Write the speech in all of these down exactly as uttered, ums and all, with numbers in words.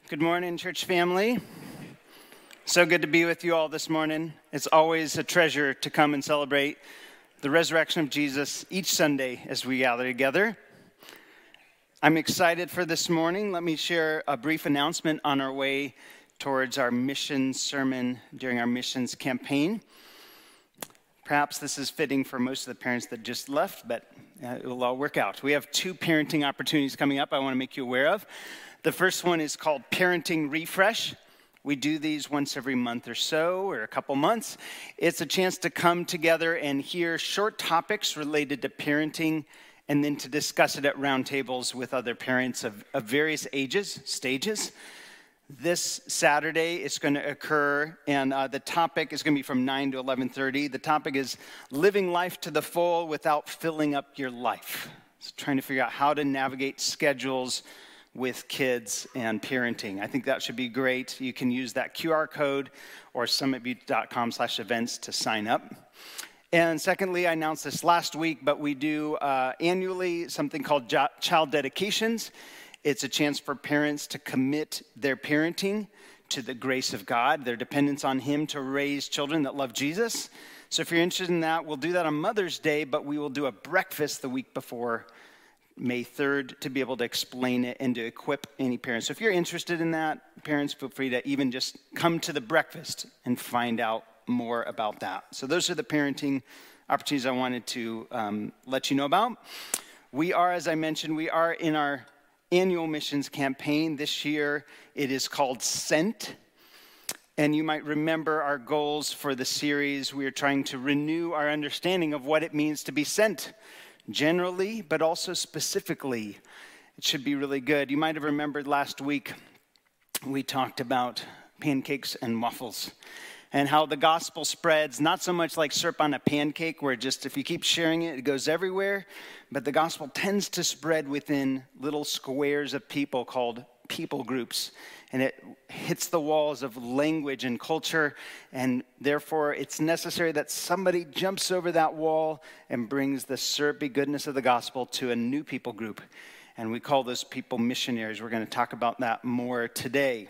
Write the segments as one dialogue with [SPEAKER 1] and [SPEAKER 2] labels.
[SPEAKER 1] Good morning, church family. So good to be with you all this morning. It's always a treasure to come and celebrate the resurrection of Jesus each Sunday as we gather together. I'm excited for this morning. Let me share a brief announcement on our way towards our missions sermon during our missions campaign. Perhaps this is fitting for most of the parents that just left, but uh, it will all work out. We have two parenting opportunities coming up I want to make you aware of. The first one is called Parenting Refresh. We do these once every month or so, or a couple months. It's a chance to come together and hear short topics related to parenting, and then to discuss it at roundtables with other parents of, of various ages, stages. This Saturday it's going to occur, and uh, the topic is going to be from nine to eleven thirty. The topic is living life to the full without filling up your life. So trying to figure out how to navigate schedules with kids and parenting. I think that should be great. You can use that Q R code or summitbutte.com slash events to sign up. And secondly, I announced this last week, but we do uh, annually something called Child Dedications. It's a chance for parents to commit their parenting to the grace of God, their dependence on Him to raise children that love Jesus. So if you're interested in that, we'll do that on Mother's Day, but we will do a breakfast the week before May third to be able to explain it and to equip any parents. So if you're interested in that, parents, feel free to even just come to the breakfast and find out more about that. So those are the parenting opportunities I wanted to um, let you know about. We are, as I mentioned, we are in our annual missions campaign. This year it is called Sent. And you might remember our goals for the series. We are trying to renew our understanding of what it means to be sent. Generally, but also specifically. It should be really good. You might have remembered last week we talked about pancakes and waffles and how the gospel spreads, not so much like syrup on a pancake where just if you keep sharing it, it goes everywhere, but the gospel tends to spread within little squares of people called people groups, and it hits the walls of language and culture, and therefore it's necessary that somebody jumps over that wall and brings the syrupy goodness of the gospel to a new people group, and we call those people missionaries. We're going to talk about that more today.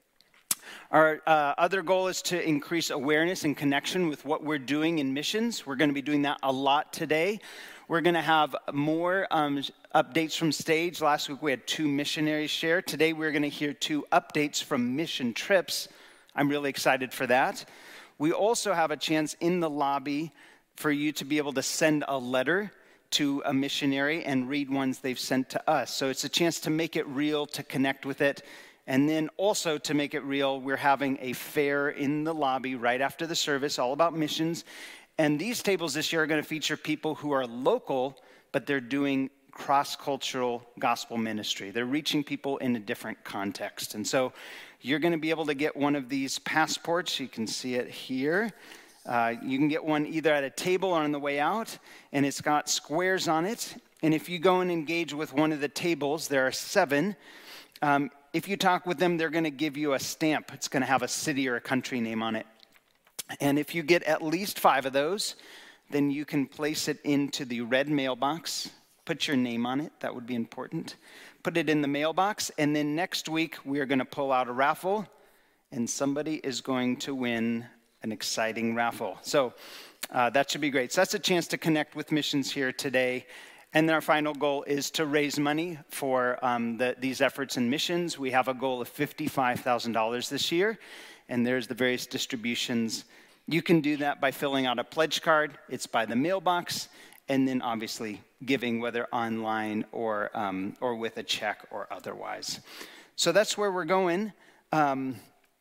[SPEAKER 1] Our uh, other goal is to increase awareness and connection with what we're doing in missions. We're going to be doing that a lot today. We're going to have more um, updates from stage. Last week we had two missionaries share. Today we're going to hear two updates from mission trips. I'm really excited for that. We also have a chance in the lobby for you to be able to send a letter to a missionary and read ones they've sent to us. So it's a chance to make it real, to connect with it. And then also to make it real, we're having a fair in the lobby right after the service, all about missions. And these tables this year are going to feature people who are local, but they're doing cross-cultural gospel ministry. They're reaching people in a different context. And so you're going to be able to get one of these passports. You can see it here. Uh, you can get one either at a table or on the way out, and it's got squares on it. And if you go and engage with one of the tables, there are seven. Um, if you talk with them, they're going to give you a stamp. It's going to have a city or a country name on it. And if you get at least five of those, then you can place it into the red mailbox. Put your name on it. That would be important. Put it in the mailbox. And then next week, we are going to pull out a raffle. And somebody is going to win an exciting raffle. So uh, that should be great. So that's a chance to connect with missions here today. And then our final goal is to raise money for um, the, these efforts in missions. We have a goal of fifty-five thousand dollars this year. And there's the various distributions. You can do that by filling out a pledge card. It's by the mailbox. And then obviously giving, whether online or um, or with a check or otherwise. So that's where we're going. Um,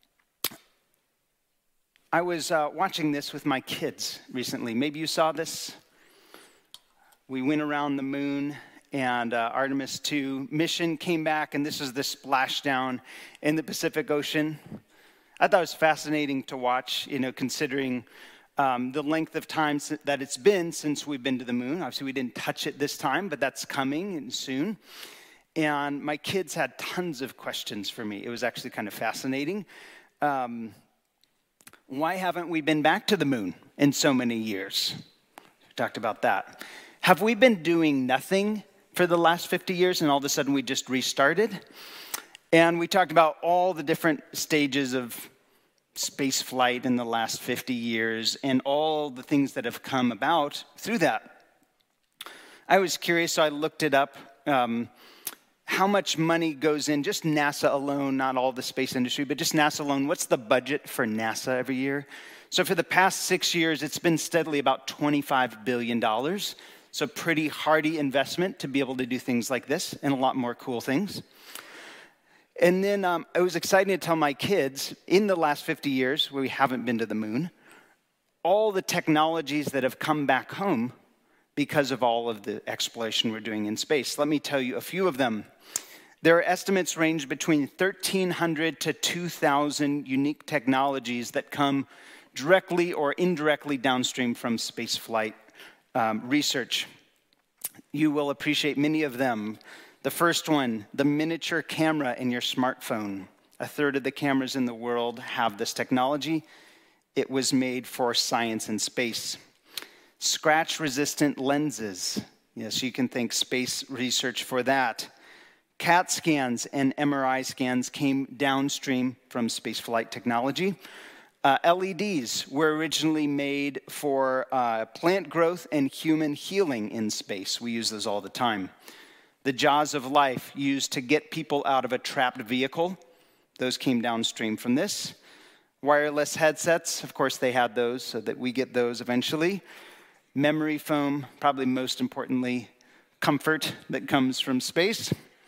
[SPEAKER 1] I was uh, watching this with my kids recently. Maybe you saw this. We went around the moon, and uh, Artemis two mission came back, and this is the splashdown in the Pacific Ocean. I thought it was fascinating to watch, you know, considering um, the length of time that it's been since we've been to the moon. Obviously, we didn't touch it this time, but that's coming and soon. And my kids had tons of questions for me. It was actually kind of fascinating. Um, why haven't we been back to the moon in so many years? We talked about that. Have we been doing nothing for the last fifty years and all of a sudden we just restarted? And we talked about all the different stages of space flight in the last fifty years and all the things that have come about through that. I was curious, so I looked it up. Um, how much money goes in, just NASA alone, not all the space industry, but just NASA alone. What's the budget for NASA every year? So for the past six years, it's been steadily about twenty-five billion dollars. So pretty hardy investment to be able to do things like this and a lot more cool things. And then um, it was exciting to tell my kids, in the last fifty years, where we haven't been to the moon, all the technologies that have come back home because of all of the exploration we're doing in space. Let me tell you a few of them. There are estimates range between thirteen hundred to two thousand unique technologies that come directly or indirectly downstream from spaceflight um, research. You will appreciate many of them. The first one, the miniature camera in your smartphone. A third of the cameras in the world have this technology. It was made for science and space. Scratch-resistant lenses. Yes, you can thank space research for that. CAT scans and M R I scans came downstream from spaceflight technology. Uh, L E Ds were originally made for uh, plant growth and human healing in space. We use those all the time. The jaws of life used to get people out of a trapped vehicle. Those came downstream from this. Wireless headsets, of course they had those so that we get those eventually. Memory foam, probably most importantly, comfort that comes from space.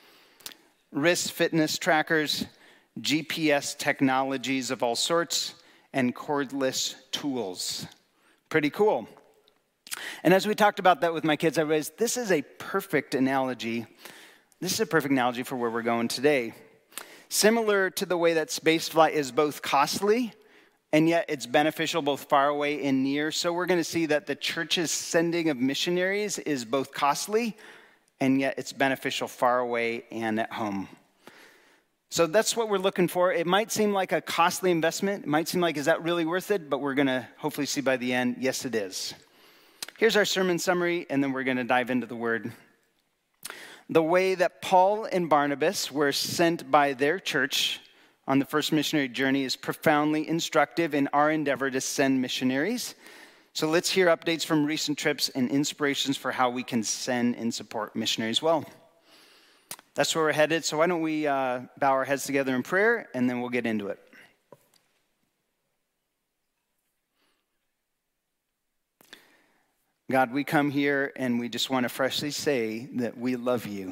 [SPEAKER 1] Wrist fitness trackers, G P S technologies of all sorts, and cordless tools. Pretty cool. And as we talked about that with my kids, I realized this is a perfect analogy. This is a perfect analogy for where we're going today. Similar to the way that spaceflight is both costly and yet it's beneficial both far away and near, so we're going to see that the church's sending of missionaries is both costly and yet it's beneficial far away and at home. So that's what we're looking for. It might seem like a costly investment. It might seem like, is that really worth it? But we're going to hopefully see by the end, yes, it is. Here's our sermon summary, and then we're going to dive into the word. The way that Paul and Barnabas were sent by their church on the first missionary journey is profoundly instructive in our endeavor to send missionaries. So let's hear updates from recent trips and inspirations for how we can send and support missionaries well. That's where we're headed, so why don't we uh, bow our heads together in prayer, and then we'll get into it. God, we come here and we just want to freshly say that we love you.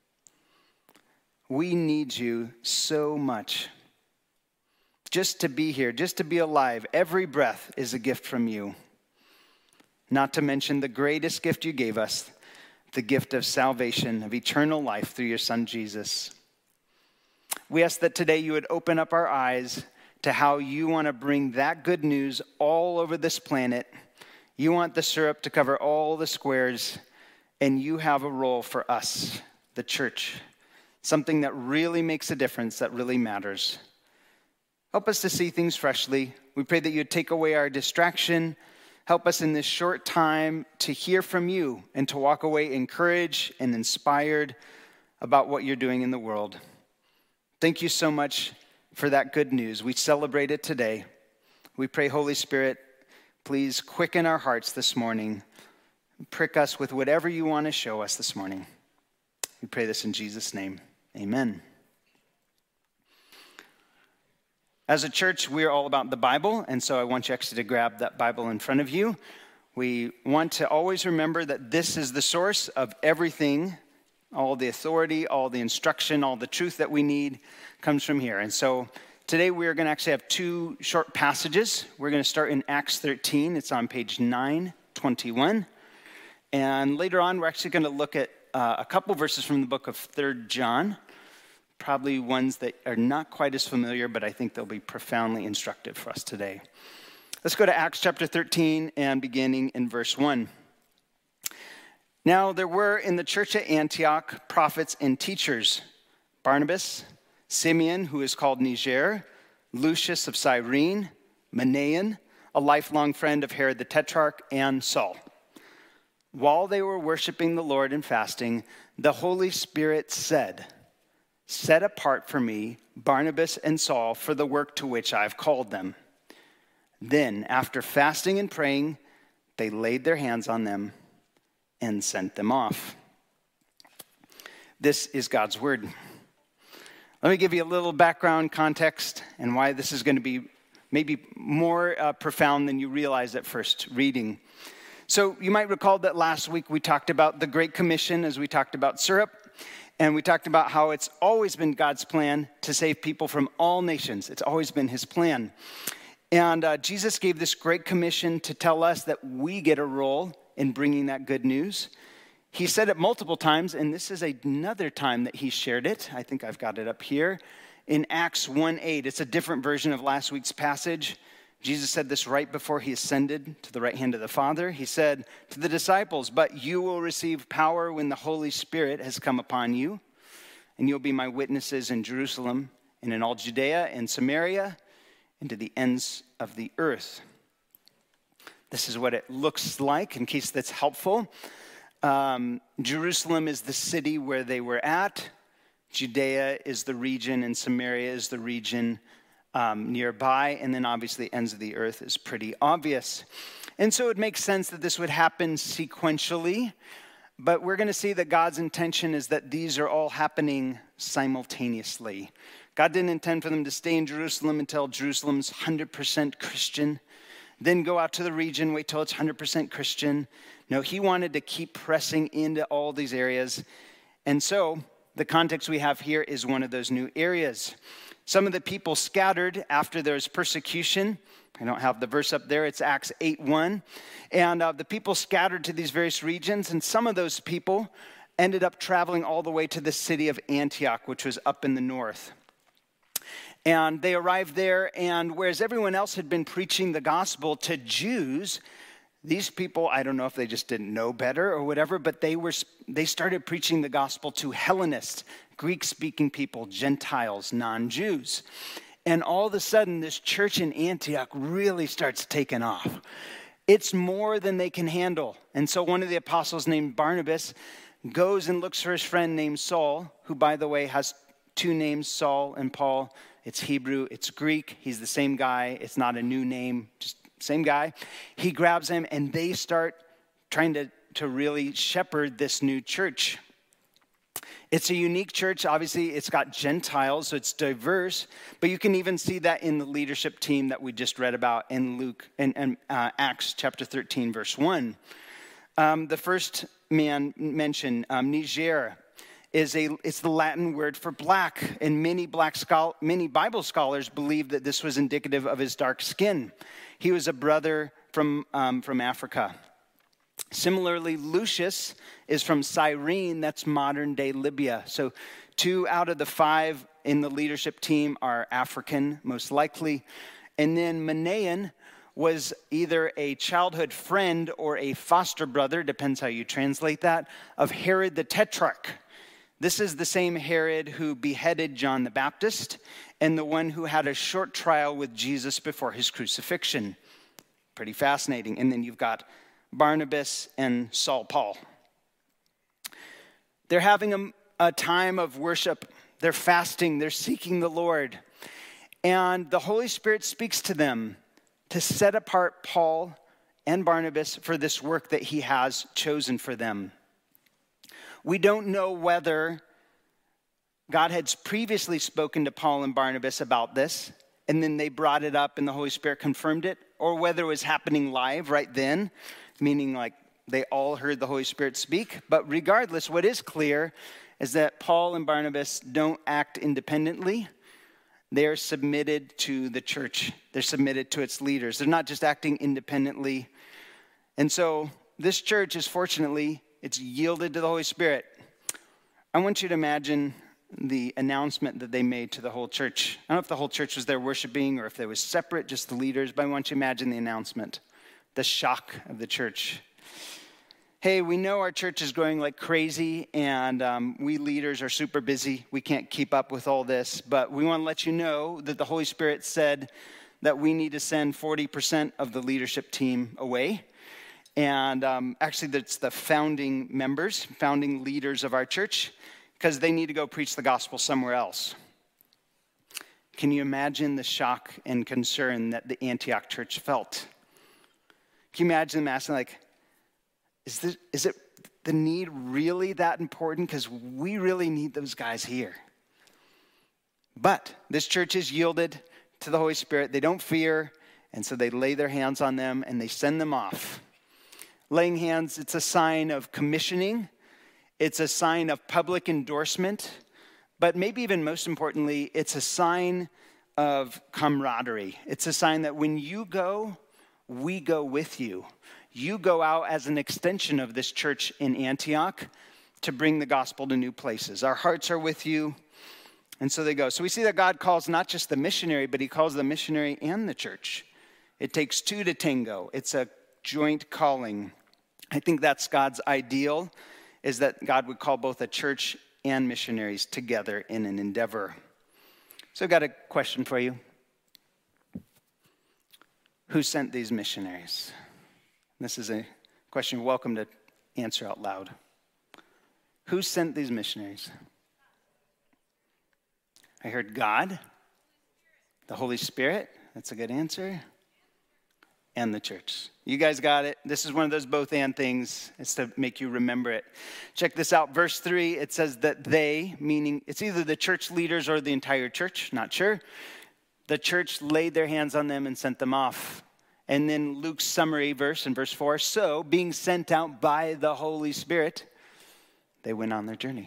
[SPEAKER 1] We need you so much. Just to be here, just to be alive, every breath is a gift from you. Not to mention the greatest gift you gave us, the gift of salvation, of eternal life through your Son, Jesus. We ask that today you would open up our eyes to how you want to bring that good news all over this planet. You want the syrup to cover all the squares, and you have a role for us, the church, something that really makes a difference, that really matters. Help us to see things freshly. We pray that you'd take away our distraction. Help us in this short time to hear from you and to walk away encouraged and inspired about what you're doing in the world. Thank you so much for that good news. We celebrate it today. We pray, Holy Spirit, please quicken our hearts this morning. Prick us with whatever you want to show us this morning. We pray this in Jesus' name. Amen. As a church, we're all about the Bible, and so I want you actually to grab that Bible in front of you. We want to always remember that this is the source of everything. All the authority, all the instruction, all the truth that we need comes from here. And so today we're going to actually have two short passages. We're going to start in Acts thirteen. It's on page nine twenty-one. And later on, we're actually going to look at uh, a couple verses from the book of Third John. Probably ones that are not quite as familiar, but I think they'll be profoundly instructive for us today. Let's go to Acts chapter thirteen and beginning in verse one. Now there were in the church at Antioch prophets and teachers, Barnabas, Simeon, who is called Niger, Lucius of Cyrene, Manaen, a lifelong friend of Herod the Tetrarch, and Saul. While they were worshiping the Lord and fasting, the Holy Spirit said, set apart for me Barnabas and Saul for the work to which I've called them." Then, after fasting and praying, they laid their hands on them and sent them off. This is God's word. Let me give you a little background context and why this is going to be maybe more uh, profound than you realize at first reading. So you might recall that last week we talked about the Great Commission as we talked about syrup. And we talked about how it's always been God's plan to save people from all nations. It's always been his plan. And uh, Jesus gave this Great Commission to tell us that we get a role in bringing that good news. He said it multiple times, and this is another time that he shared it. I think I've got it up here. In Acts one eight, it's a different version of last week's passage. Jesus said this right before he ascended to the right hand of the Father. He said to the disciples, "But you will receive power when the Holy Spirit has come upon you, and you'll be my witnesses in Jerusalem and in all Judea and Samaria and to the ends of the earth." This is what it looks like, in case that's helpful. Um, Jerusalem is the city where they were at. Judea is the region, and Samaria is the region um, nearby. And then obviously ends of the earth is pretty obvious. And so it makes sense that this would happen sequentially. But we're going to see that God's intention is that these are all happening simultaneously. God didn't intend for them to stay in Jerusalem until Jerusalem's one hundred percent Christian. Then go out to the region, wait till it's one hundred percent Christian. No, he wanted to keep pressing into all these areas. And so the context we have here is one of those new areas. Some of the people scattered after there's persecution. I don't have the verse up there. It's Acts eight one. And uh, the people scattered to these various regions. And some of those people ended up traveling all the way to the city of Antioch, which was up in the north. And they arrived there, and whereas everyone else had been preaching the gospel to Jews, these people, I don't know if they just didn't know better or whatever, but they were they started preaching the gospel to Hellenists, Greek-speaking people, Gentiles, non-Jews. And all of a sudden, this church in Antioch really starts taking off. It's more than they can handle. And so one of the apostles named Barnabas goes and looks for his friend named Saul, who, by the way, has two names, Saul and Paul. It's Hebrew, it's Greek. He's the same guy. It's not a new name, just same guy. He grabs him, and they start trying to, to really shepherd this new church. It's a unique church. Obviously, it's got Gentiles, so it's diverse. But you can even see that in the leadership team that we just read about in Luke and, and uh, Acts chapter thirteen, verse one. Um, the first man mentioned, um, Niger, is a it's the Latin word for black, and many black schol- many Bible scholars believe that this was indicative of his dark skin. He was a brother from um, from Africa. Similarly, Lucius is from Cyrene, that's modern-day Libya. So two out of the five in the leadership team are African, most likely. And then Manaen was either a childhood friend or a foster brother, depends how you translate that, of Herod the Tetrarch. This is the same Herod who beheaded John the Baptist and the one who had a short trial with Jesus before his crucifixion. Pretty fascinating. And then you've got Barnabas and Saul Paul. They're having a, a time of worship. They're fasting. They're seeking the Lord. And the Holy Spirit speaks to them to set apart Paul and Barnabas for this work that he has chosen for them. We don't know whether God had previously spoken to Paul and Barnabas about this, and then they brought it up and the Holy Spirit confirmed it, or whether it was happening live right then, meaning like they all heard the Holy Spirit speak. But regardless, what is clear is that Paul and Barnabas don't act independently. They are submitted to the church. They're submitted to its leaders. They're not just acting independently. And so this church is fortunately, it's yielded to the Holy Spirit. I want you to imagine the announcement that they made to the whole church. I don't know if the whole church was there worshiping or if they was separate, just the leaders, but I want you to imagine the announcement, the shock of the church. Hey, we know our church is growing like crazy, and um, we leaders are super busy. We can't keep up with all this, but we want to let you know that the Holy Spirit said that we need to send forty percent of the leadership team away. And um, actually, that's the founding members, founding leaders of our church, because they need to go preach the gospel somewhere else. Can you imagine the shock and concern that the Antioch church felt? Can you imagine them asking, like, is, this, is it the need really that important? Because we really need those guys here. But this church is yielded to the Holy Spirit. They don't fear, and so they lay their hands on them and they send them off. Laying hands, it's a sign of commissioning. It's a sign of public endorsement. But maybe even most importantly, it's a sign of camaraderie. It's a sign that when you go, we go with you. You go out as an extension of this church in Antioch to bring the gospel to new places. Our hearts are with you. And so they go. So we see that God calls not just the missionary, but he calls the missionary and the church. It takes two to tango. It's a joint calling. I think that's God's ideal, is that God would call both a church and missionaries together in an endeavor. So I've got a question for you. Who sent these missionaries? This is a question you're welcome to answer out loud. Who sent these missionaries? I heard God, the Holy Spirit. That's a good answer. And the church. You guys got it. This is one of those both and things. It's to make you remember it. Check this out. Verse three, it says that they, meaning it's either the church leaders or the entire church, not sure. The church laid their hands on them and sent them off. And then Luke's summary verse in verse four, so being sent out by the Holy Spirit, they went on their journey.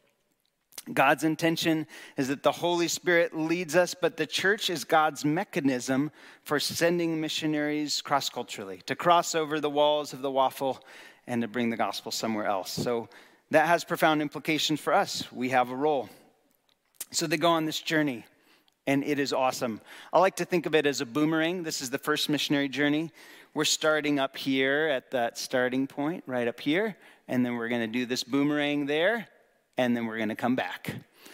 [SPEAKER 1] God's intention is that the Holy Spirit leads us, but the church is God's mechanism for sending missionaries cross-culturally, to cross over the walls of the waffle and to bring the gospel somewhere else. So that has profound implications for us. We have a role. So they go on this journey, and it is awesome. I like to think of it as a boomerang. This is the first missionary journey. We're starting up here at that starting point, right up here, and then we're going to do this boomerang there. And then we're going to come back.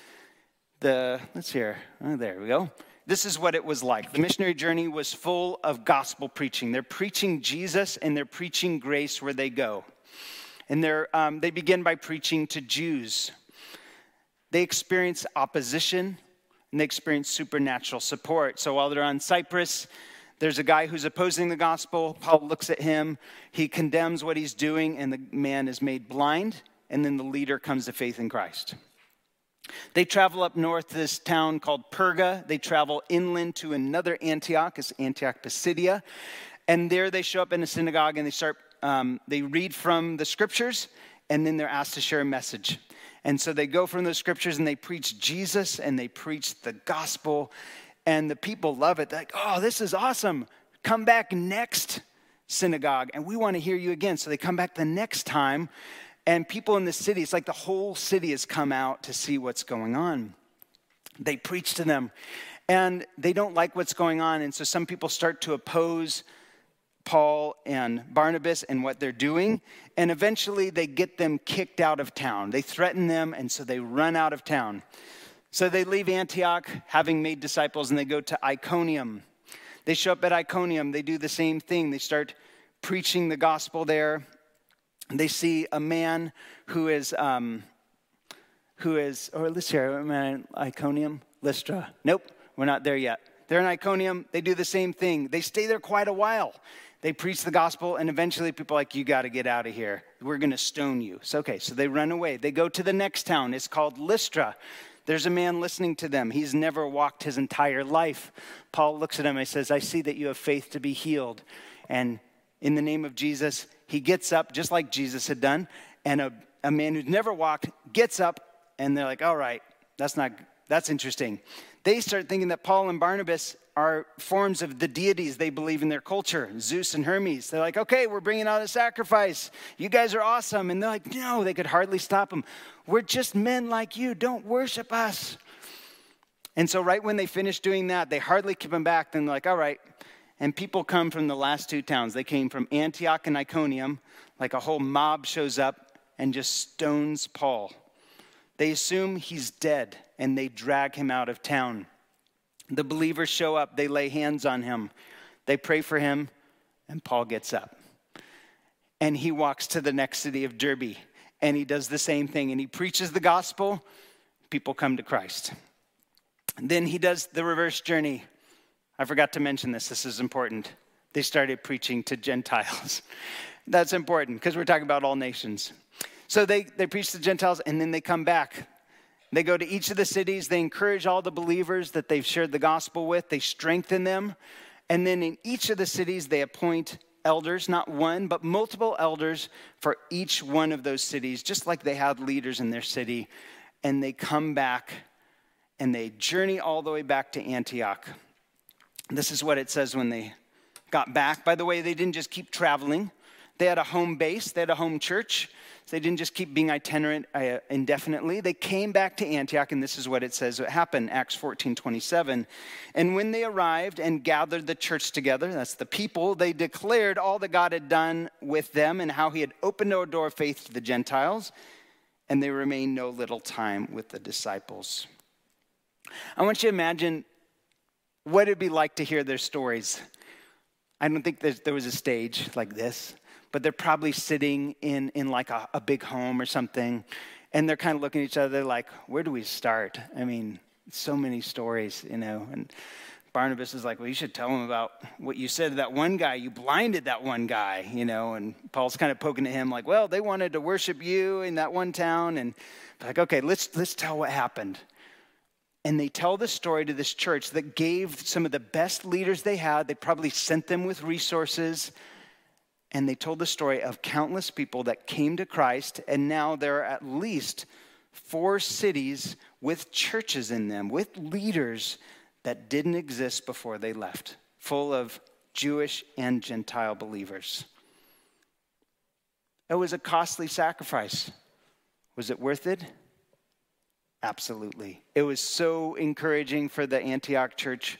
[SPEAKER 1] The, let's hear, oh, there we go. This is what it was like. The missionary journey was full of gospel preaching. They're preaching Jesus and they're preaching grace where they go. And they're, um, they begin by preaching to Jews. They experience opposition and they experience supernatural support. So while they're on Cyprus, there's a guy who's opposing the gospel. Paul looks at him. He condemns what he's doing and the man is made blind. And then the leader comes to faith in Christ. They travel up north to this town called Perga. They travel inland to another Antioch, it's Antioch Pisidia. And there they show up in a synagogue and they start, um, they read from the scriptures and then they're asked to share a message. And so they go from the scriptures and they preach Jesus and they preach the gospel. And the people love it. They're like, oh, this is awesome. Come back next synagogue and we want to hear you again. So they come back the next time. And people in the city, it's like the whole city has come out to see what's going on. They preach to them, and they don't like what's going on. And so some people start to oppose Paul and Barnabas and what they're doing. And eventually they get them kicked out of town. They threaten them, and so they run out of town. So they leave Antioch, having made disciples, and they go to Iconium. They show up at Iconium. They do the same thing. They start preaching the gospel there. They see a man who is, um, who is, or let's hear, man, Iconium, Lystra. Nope, we're not there yet. They're in Iconium. They do the same thing. They stay there quite a while. They preach the gospel, and eventually people are like, you got to get out of here. We're going to stone you. So, okay, so they run away. They go to the next town. It's called Lystra. There's a man listening to them. He's never walked his entire life. Paul looks at him and he says, I see that you have faith to be healed. And in the name of Jesus, he gets up just like Jesus had done. And a, a man who's never walked gets up and they're like, all right, that's not, that's interesting. They start thinking that Paul and Barnabas are forms of the deities they believe in their culture, Zeus and Hermes. They're like, okay, we're bringing out a sacrifice. You guys are awesome. And they're like, no, they could hardly stop them. We're just men like you. Don't worship us. And so right when they finish doing that, they hardly keep them back. Then they're like, all right. And people come from the last two towns. They came from Antioch and Iconium. Like a whole mob shows up and just stones Paul. They assume he's dead and they drag him out of town. The believers show up. They lay hands on him. They pray for him. And Paul gets up. And he walks to the next city of Derbe. and he does the same thing. And he preaches the gospel. People come to Christ. And then he does the reverse journey. I forgot to mention this. This is important. They started preaching to Gentiles. That's important because we're talking about all nations. So they, they preach to Gentiles, and then they come back. They go to each of the cities. They encourage all the believers that they've shared the gospel with. They strengthen them. And then in each of the cities, they appoint elders, not one, but multiple elders for each one of those cities, just like they had leaders in their city. And they come back, and they journey all the way back to Antioch. This is what it says when they got back. By the way, they didn't just keep traveling. They had a home base. They had a home church. So they didn't just keep being itinerant uh, indefinitely. They came back to Antioch, and this is what it says what happened, Acts fourteen twenty-seven. And when they arrived and gathered the church together, that's the people, they declared all that God had done with them and how he had opened a door of faith to the Gentiles, and they remained no little time with the disciples. I want you to imagine what it'd be like to hear their stories. I don't think there was a stage like this, but they're probably sitting in, in like a, a big home or something, and they're kind of looking at each other like, where do we start? I mean, so many stories, you know, and Barnabas is like, well, you should tell them about what you said to that one guy. You blinded that one guy, you know, and Paul's kind of poking at him like, well, they wanted to worship you in that one town, and like, okay, let's let's tell what happened. And they tell the story to this church that gave some of the best leaders they had. They probably sent them with resources. And they told the story of countless people that came to Christ. And now there are at least four cities with churches in them, with leaders that didn't exist before they left, full of Jewish and Gentile believers. It was a costly sacrifice. Was it worth it? Absolutely. It was so encouraging for the Antioch church.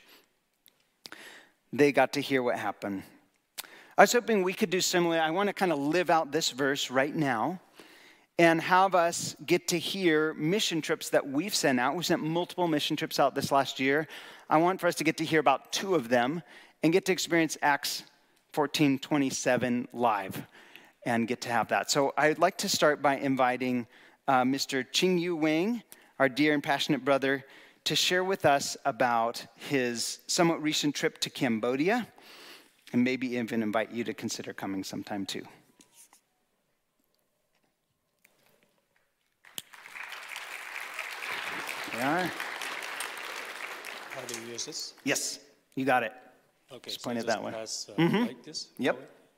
[SPEAKER 1] They got to hear what happened. I was hoping we could do similar. I want to kind of live out this verse right now and have us get to hear mission trips that we've sent out. We sent multiple mission trips out this last year. I want for us to get to hear about two of them and get to experience Acts fourteen twenty-seven live and get to have that. So I'd like to start by inviting uh, Mister Ching Yu Wang, our dear and passionate brother, to share with us about his somewhat recent trip to Cambodia, and maybe even invite you to consider coming sometime too. There we are.
[SPEAKER 2] How do you use this?
[SPEAKER 1] Yes, you got it.
[SPEAKER 2] Okay,
[SPEAKER 1] just
[SPEAKER 2] so
[SPEAKER 1] point it
[SPEAKER 2] just
[SPEAKER 1] that way.
[SPEAKER 2] Press, uh,
[SPEAKER 1] mm-hmm.
[SPEAKER 2] like this.
[SPEAKER 1] Yep.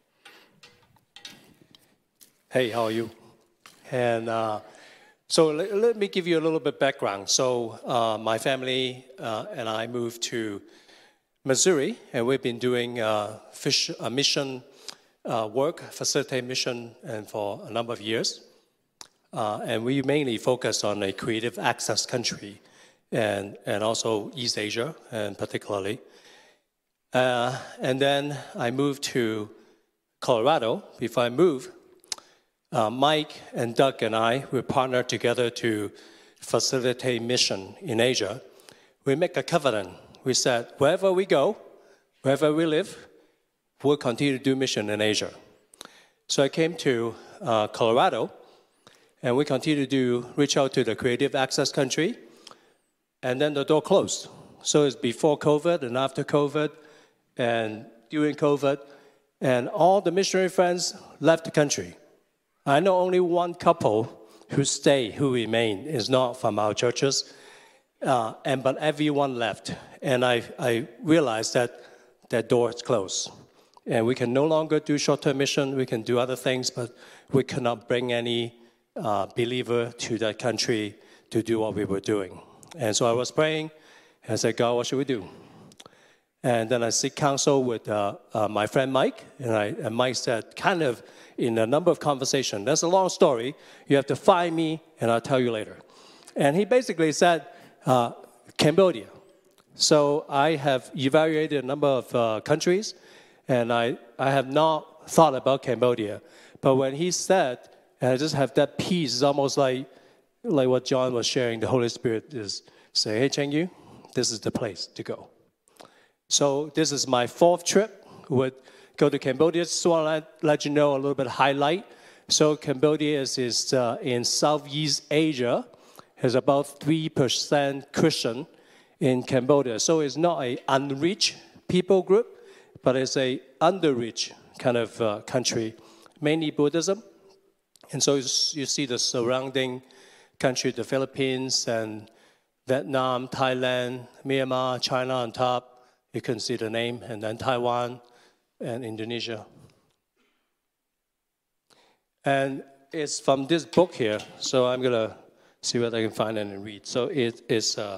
[SPEAKER 2] Hey, how are you? And uh, so let, let me give you a little bit background. So uh, my family uh, and I moved to Missouri, and we've been doing uh, fish, uh, mission uh, work, facilitate mission, and for a number of years. Uh, and we mainly focus on a creative access country, and and also East Asia, and particularly. Uh, and then I moved to Colorado. Before I moved, uh, Mike and Doug and I, we partnered together to facilitate mission in Asia. We make a covenant. We said, wherever we go, wherever we live, we'll continue to do mission in Asia. So I came to uh, Colorado, and we continue to do, reach out to the creative access country, and then the door closed. So it's before COVID and after COVID, and during COVID, and all the missionary friends left the country. I know only one couple who stay, who remain, is not from our churches, uh, and but everyone left. And I, I realized that that door is closed. And we can no longer do short-term mission. We can do other things, but we cannot bring any uh, believer to that country to do what we were doing. And so I was praying, and I said, God, what should we do? And then I seek counsel with uh, uh, my friend Mike, and, I, and Mike said, kind of in a number of conversations, that's a long story. You have to find me, and I'll tell you later. And he basically said, uh, Cambodia. So I have evaluated a number of uh, countries, and I, I have not thought about Cambodia. But when he said, and I just have that peace, it's almost like, like what John was sharing, the Holy Spirit is saying, hey, Cheng Yu, this is the place to go. So this is my fourth trip. Would go to Cambodia. Just want to let, let you know a little bit highlight So Cambodia is, is uh, in Southeast Asia, has about three percent Christian in Cambodia. So it's not an unreached people group, but it's a underreached kind of uh, country, mainly Buddhism. And so you see the surrounding country, the Philippines and Vietnam, Thailand, Myanmar, China on top. You can see the name, and then Taiwan and Indonesia. And it's from this book here, so I'm going to see what I can find and read. So it is, uh,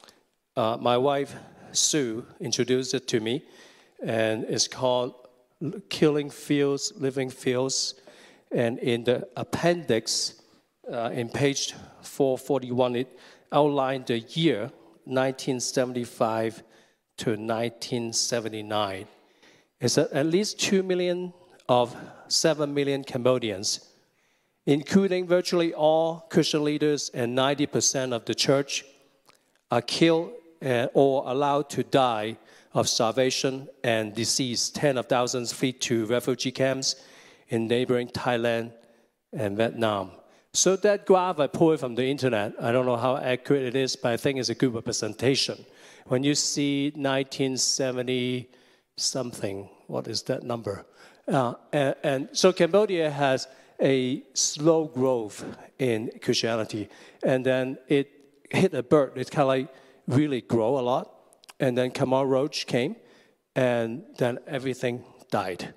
[SPEAKER 2] uh, my wife, Sue, introduced it to me, and it's called Killing Fields, Living Fields. And in the appendix, uh, in page four forty-one, it outlined the year nineteen seventy-five to nineteen seventy-nine. It's at least two million of seven million Cambodians, including virtually all Christian leaders and ninety percent of the church, are killed uh, or allowed to die of starvation and disease. Tens of thousands fled to refugee camps in neighboring Thailand and Vietnam. So that graph I pulled from the internet, I don't know how accurate it is, but I think it's a good representation. When you see nineteen seventy something, what is that number? Uh, and, and so Cambodia has a slow growth in Christianity, and then it hit a bird. It kind of like really grow a lot, and then Khmer Rouge came, and then everything died.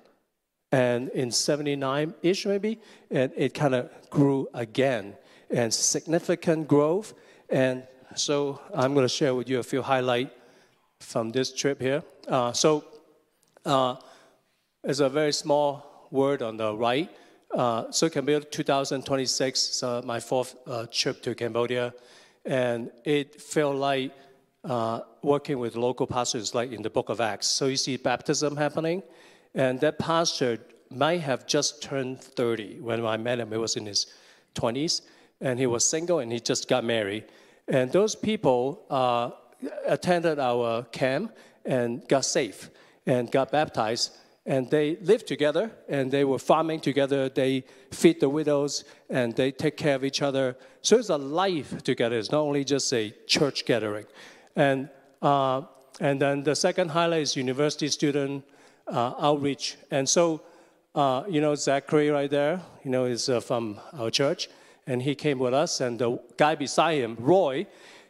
[SPEAKER 2] And in seventy-nine-ish maybe, and it kind of grew again, and significant growth. And so I'm going to share with you a few highlights from this trip here. Uh, so uh, there's a very small word on the right. Uh, so Cambodia two thousand twenty-six is uh, my fourth uh, trip to Cambodia, and it felt like uh, working with local pastors like in the book of Acts. So you see baptism happening, and that pastor might have just turned thirty. When I met him, he was in his twenties, and he was single, and he just got married. And those people uh, attended our camp and got saved and got baptized. And they lived together, and they were farming together. They feed the widows, and they take care of each other. So it's a life together. It's not only just a church gathering. And uh, and then the second highlight is university student uh, outreach. And so, uh, you know, Zachary right there, you know, is uh, from our church, and he came with us. And the guy beside him, Roy,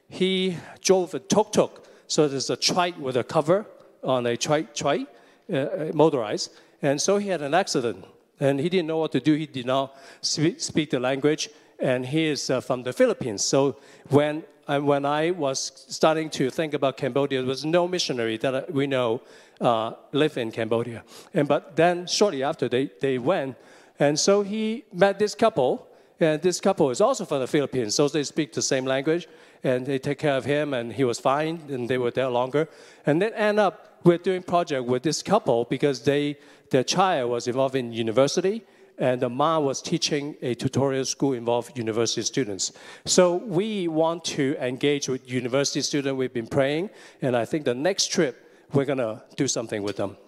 [SPEAKER 2] he drove a tuk-tuk. So there's a trike with a cover on a trike, trike. Uh, motorized, and so he had an accident, and he didn't know what to do. He did not speak, speak the language, and he is uh, from the Philippines. So when uh, when I was starting to think about Cambodia, there was no missionary that we know uh, live in Cambodia. And but then shortly after they they went, and so he met this couple, and this couple is also from the Philippines. So they speak the same language, and they take care of him, and he was fine, and they were there longer, and then end up. We're doing project with this couple because they, their child was involved in university, and the mom was teaching a tutorial school involved university students. So we want to engage with university students. We've been praying, and I think the next trip we're going to do something with them.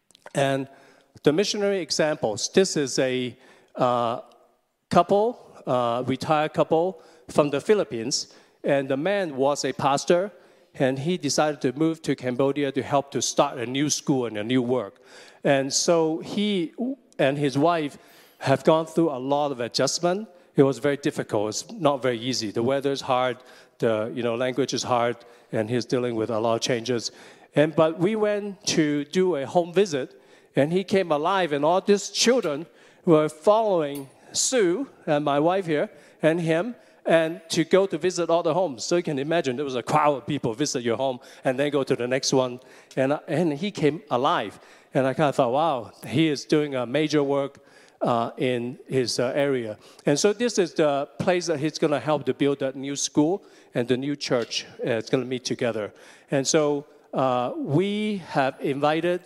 [SPEAKER 2] And the missionary examples. This is a uh, couple, uh, retired couple from the Philippines, and the man was a pastor. And he decided to move to Cambodia to help to start a new school and a new work. And so he and his wife have gone through a lot of adjustment. It was very difficult. It's not very easy. The weather is hard. The you know language is hard, and he's dealing with a lot of changes. And but we went to do a home visit, and he came alive, and all these children were following Sue and my wife here and him. And to go to visit all the homes. So you can imagine there was a crowd of people visit your home and then go to the next one. And, and he came alive. And I kind of thought, wow, he is doing a major work uh, in his uh, area. And so this is the place that he's going to help to build that new school and the new church. Uh, it's going to meet together. And so uh, we have invited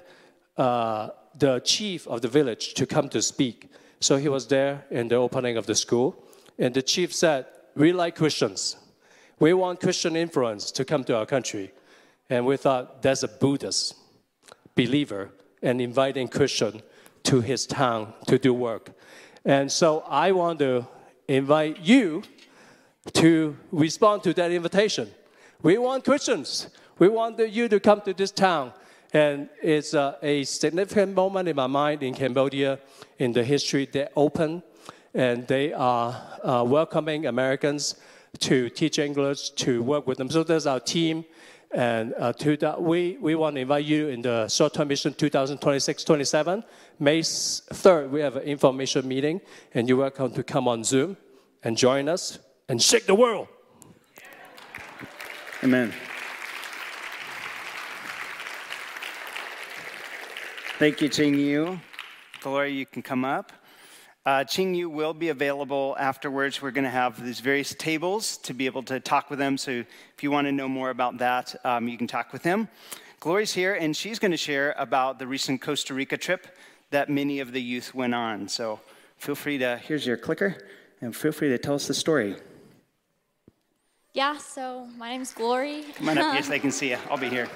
[SPEAKER 2] uh, the chief of the village to come to speak. So he was there in the opening of the school. And the chief said, we like Christians. We want Christian influence to come to our country. And we thought that's a Buddhist believer and inviting Christian to his town to do work. And so I want to invite you to respond to that invitation. We want Christians. We want you to come to this town. And it's uh, a significant moment in my mind in Cambodia in the history. They're open and they are uh, welcoming Americans to teach English, to work with them. So there's our team. And uh, to that, we, we want to invite you in the short-term mission twenty twenty-six twenty-seven. May third, we have an information meeting. And you're welcome to come on Zoom and join us and shake the world.
[SPEAKER 1] Amen. Thank you, Ching Yu. Gloria, you can come up. Uh, Ching Yu will be available afterwards. We're going to have these various tables to be able to talk with him. So if you want to know more about that, um, you can talk with him. Gloria's here, and she's going to share about the recent Costa Rica trip that many of the youth went on. So feel free to, here's your clicker, and feel free to tell us the story.
[SPEAKER 3] Yeah, so my name's Glory.
[SPEAKER 1] Come on up here so they can see you. I'll be here.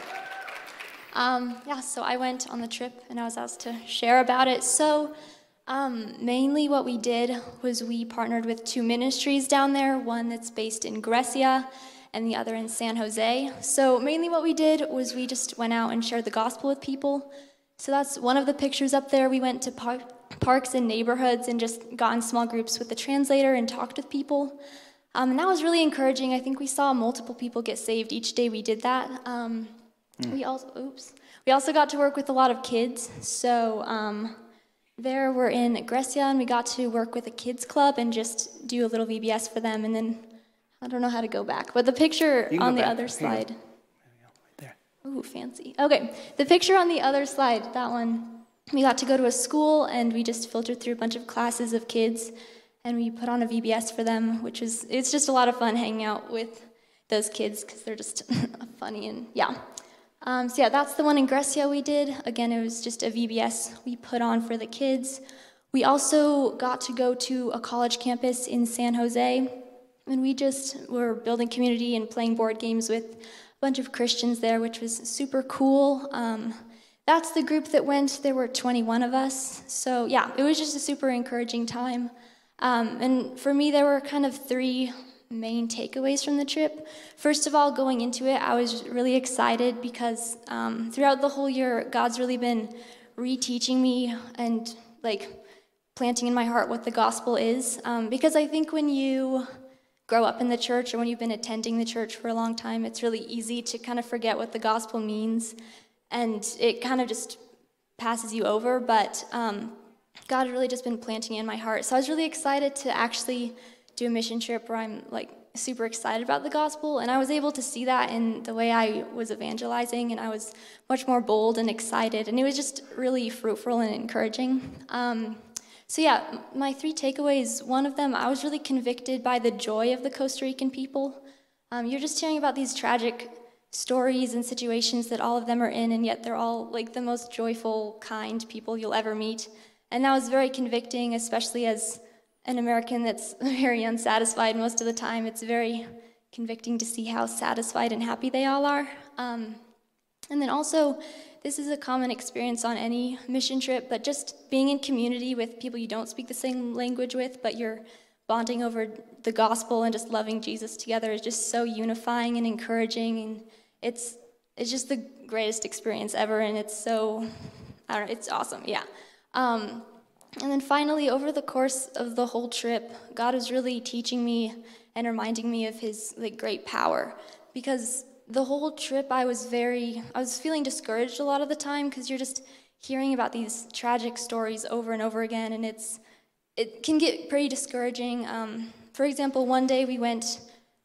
[SPEAKER 3] Um, yeah, so I went on the trip, and I was asked to share about it. So um, mainly what we did was we partnered with two ministries down there, one that's based in Grecia and the other in San Jose. So mainly what we did was we just went out and shared the gospel with people. So that's one of the pictures up there. We went to par- parks and neighborhoods and just got in small groups with the translator and talked with people. Um, and that was really encouraging. I think we saw multiple people get saved each day we did that. Um, mm. We also, oops, we also got to work with a lot of kids. So um, there we're in Grecia, and we got to work with a kids club and just do a little V B S for them. And then I don't know how to go back, but the picture on the back. Other slide. There we go, right there. Ooh, fancy. Okay, the picture on the other slide, that one. We got to go to a school, and we just filtered through a bunch of classes of kids. And we put on a V B S for them, which is, it's just a lot of fun hanging out with those kids because they're just funny and yeah. Um, so yeah, that's the one in Grecia we did. Again, it was just a V B S we put on for the kids. We also got to go to a college campus in San Jose, and we just were building community and playing board games with a bunch of Christians there, which was super cool. Um, that's the group that went. There were twenty-one of us. So yeah, it was just a super encouraging time. Um, and for me, there were kind of three main takeaways from the trip. First of all, going into it, I was really excited because um, throughout the whole year, God's really been reteaching me and like planting in my heart what the gospel is. Um, because I think when you grow up in the church or when you've been attending the church for a long time, it's really easy to kind of forget what the gospel means, and it kind of just passes you over. But um, God had really just been planting in my heart. So I was really excited to actually do a mission trip where I'm like super excited about the gospel. And I was able to see that in the way I was evangelizing, and I was much more bold and excited. And it was just really fruitful and encouraging. Um, so yeah, my three takeaways, one of them, I was really convicted by the joy of the Costa Rican people. Um, you're just hearing about these tragic stories and situations that all of them are in, and yet they're all like the most joyful, kind people you'll ever meet. And that was very convicting, especially as an American that's very unsatisfied most of the time. It's very convicting to see how satisfied and happy they all are. Um, and then also, this is a common experience on any mission trip, but just being in community with people you don't speak the same language with, but you're bonding over the gospel and just loving Jesus together is just so unifying and encouraging. And it's it's just the greatest experience ever, and it's so, I don't know, it's awesome, yeah. Um, and then finally, over the course of the whole trip, God was really teaching me and reminding me of his like great power. Because the whole trip I was very, I was feeling discouraged a lot of the time because you're just hearing about these tragic stories over and over again, and it's, it can get pretty discouraging. Um, for example, one day we went,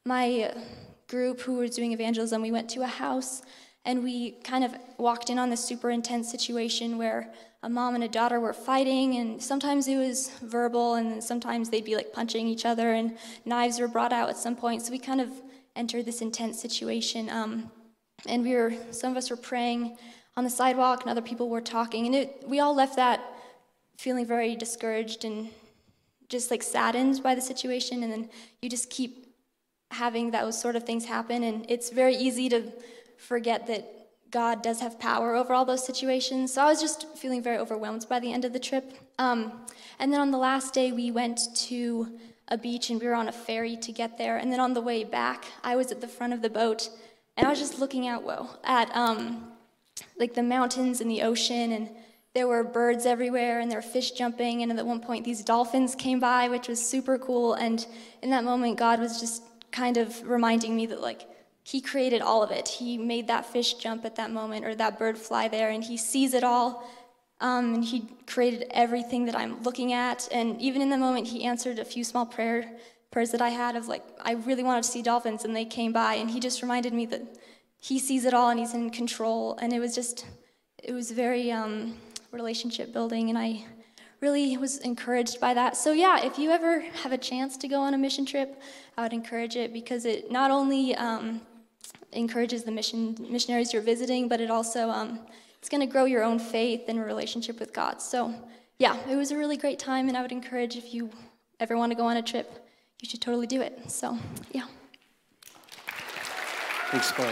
[SPEAKER 3] my group who was doing evangelism, we went to a house, and we kind of walked in on this super intense situation where a mom and a daughter were fighting, and sometimes it was verbal, and sometimes they'd be like punching each other, and knives were brought out at some point. So we kind of entered this intense situation, um, and we were, some of us were praying on the sidewalk, and other people were talking, and it, we all left that feeling very discouraged and just like saddened by the situation. And then you just keep having those sort of things happen, and it's very easy to forget that God does have power over all those situations. So I was just feeling very overwhelmed by the end of the trip. Um, and then on the last day, we went to a beach and we were on a ferry to get there. And then on the way back, I was at the front of the boat and I was just looking out, whoa, at um, like the mountains and the ocean, and there were birds everywhere and there were fish jumping. And at one point, these dolphins came by, which was super cool. And in that moment, God was just kind of reminding me that like he created all of it. He made that fish jump at that moment or that bird fly there, and he sees it all. Um, and he created everything that I'm looking at. And even in the moment, he answered a few small prayer prayers that I had of like, I really wanted to see dolphins, and they came by. And he just reminded me that he sees it all and he's in control. And it was just, it was very um, relationship building, and I really was encouraged by that. So yeah, if you ever have a chance to go on a mission trip, I would encourage it, because it not only um, encourages the mission missionaries you're visiting, but it also um, it's going to grow your own faith and relationship with God. So yeah, it was a really great time, and I would encourage, if you ever want to go on a trip, you should totally do it. So yeah.
[SPEAKER 1] Thanks, Chloe.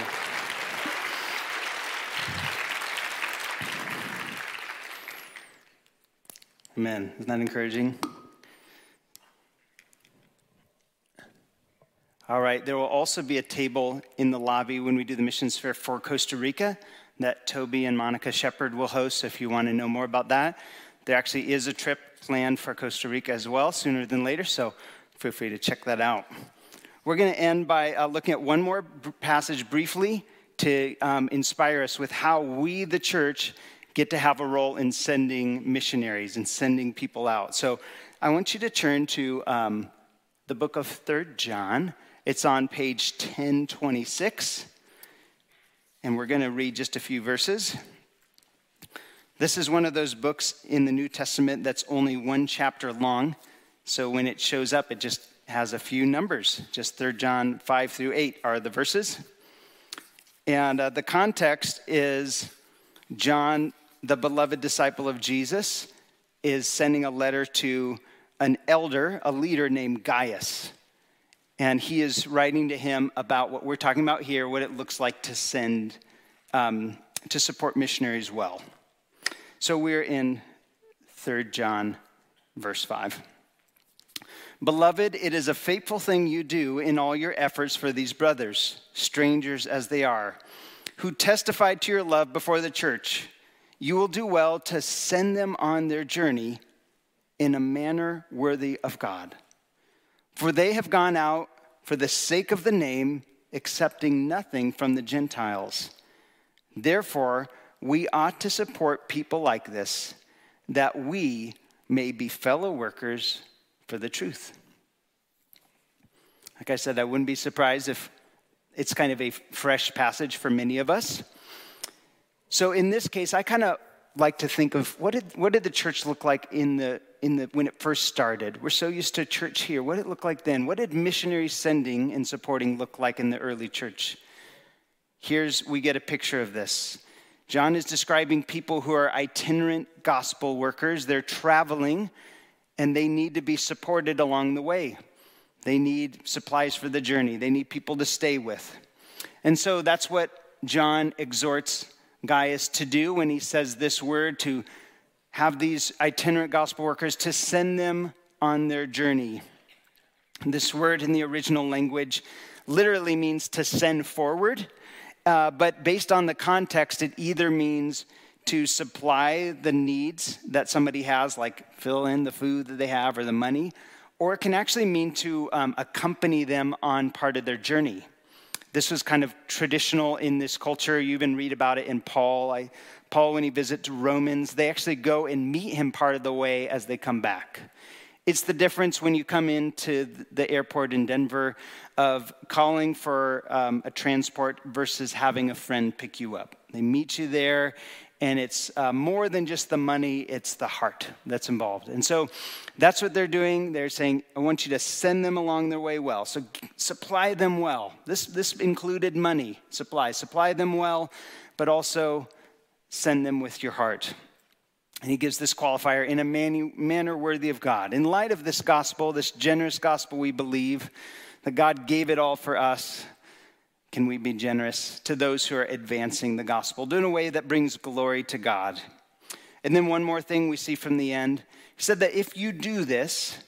[SPEAKER 1] Amen. Isn't that encouraging? All right, there will also be a table in the lobby when we do the missions fair for Costa Rica that Toby and Monica Shepard will host. So if you want to know more about that, there actually is a trip planned for Costa Rica as well, sooner than later, so feel free to check that out. We're going to end by uh, looking at one more b- passage briefly to um, inspire us with how we, the church, get to have a role in sending missionaries and sending people out. So I want you to turn to um, the book of Third John. It's on page ten twenty-six, and we're going to read just a few verses. This is one of those books in the New Testament that's only one chapter long, so when it shows up, it just has a few numbers. Just Third John five through eight are the verses. And uh, the context is John, the beloved disciple of Jesus, is sending a letter to an elder, a leader named Gaius. And he is writing to him about what we're talking about here, what it looks like to send, um, to support missionaries well. So we're in Third John, verse five. Beloved, it is a faithful thing you do in all your efforts for these brothers, strangers as they are, who testified to your love before the church. You will do well to send them on their journey in a manner worthy of God. For they have gone out for the sake of the name, accepting nothing from the Gentiles. Therefore, we ought to support people like this, that we may be fellow workers for the truth. Like I said, I wouldn't be surprised if it's kind of a fresh passage for many of us. So in this case, I kind of like to think of what did what did the church look like in the in the when it first started. We're so used to church here. What did it look like then? What did missionary sending and supporting look like in the early church? Here's we get a picture of this. John is describing people who are itinerant gospel workers. They're traveling, and they need to be supported along the way. They need supplies for the journey. They need people to stay with. And so that's what John exhorts Gaius to do when he says this word, to have these itinerant gospel workers, to send them on their journey. This word in the original language literally means to send forward, uh, but based on the context, it either means to supply the needs that somebody has, like fill in the food that they have or the money, or it can actually mean to um, accompany them on part of their journey. This was kind of traditional in this culture. You even read about it in Paul. I, Paul, when he visits Romans, they actually go and meet him part of the way as they come back. It's the difference when you come into the airport in Denver of calling for um, a transport versus having a friend pick you up. They meet you there, and it's uh, more than just the money, it's the heart that's involved. And so that's what they're doing. They're saying, I want you to send them along their way well. So supply them well. This, this included money supply. Supply them well, but also send them with your heart. And he gives this qualifier, in a man- manner worthy of God. In light of this gospel, this generous gospel we believe, that God gave it all for us, can we be generous to those who are advancing the gospel, do in a way that brings glory to God. And then one more thing we see from the end. He said that if you do this,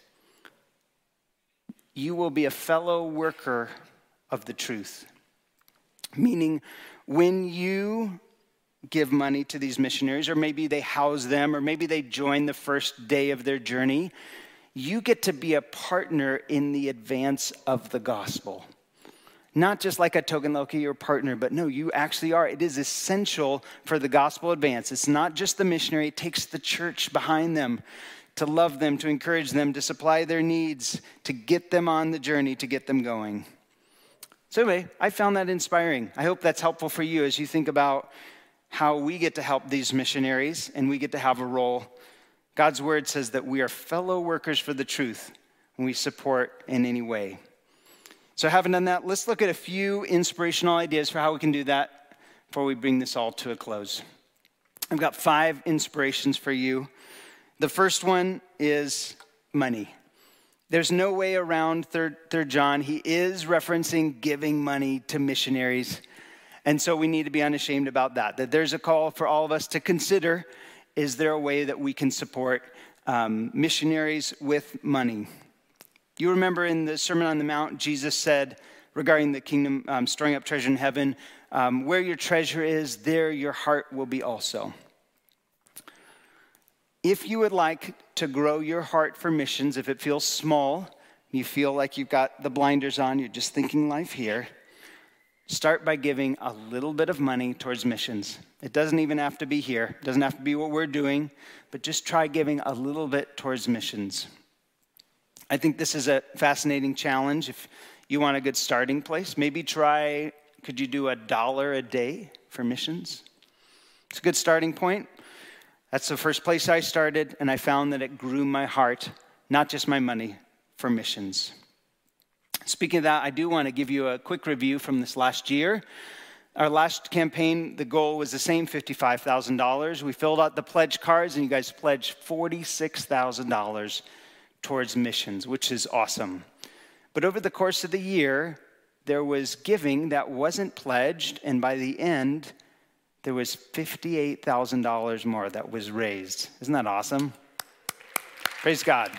[SPEAKER 1] you will be a fellow worker of the truth. Meaning, when you give money to these missionaries, or maybe they house them, or maybe they join the first day of their journey, you get to be a partner in the advance of the gospel. Not just like a token loci or partner, but no, you actually are. It is essential for the gospel advance. It's not just the missionary. It takes the church behind them to love them, to encourage them, to supply their needs, to get them on the journey, to get them going. So anyway, I found that inspiring. I hope that's helpful for you as you think about how we get to help these missionaries and we get to have a role. God's word says that we are fellow workers for the truth when we support in any way. So having done that, let's look at a few inspirational ideas for how we can do that before we bring this all to a close. I've got five inspirations for you. The first one is money. There's no way around third, third John. He is referencing giving money to missionaries. And so we need to be unashamed about that, that there's a call for all of us to consider, is there a way that we can support um, missionaries with money? You remember in the Sermon on the Mount, Jesus said regarding the kingdom, um, storing up treasure in heaven, um, where your treasure is, there your heart will be also. If you would like to grow your heart for missions, if it feels small, you feel like you've got the blinders on, you're just thinking life here, start by giving a little bit of money towards missions. It doesn't even have to be here. It doesn't have to be what we're doing, but just try giving a little bit towards missions. I think this is a fascinating challenge. If you want a good starting place, maybe try, could you do a dollar a day for missions? It's a good starting point. That's the first place I started, and I found that it grew my heart, not just my money, for missions. Speaking of that, I do want to give you a quick review from this last year. Our last campaign, the goal was the same, fifty-five thousand dollars. We filled out the pledge cards, and you guys pledged forty-six thousand dollars towards missions, which is awesome. But over the course of the year, there was giving that wasn't pledged, and by the end, there was fifty-eight thousand dollars more that was raised. Isn't that awesome? Praise God.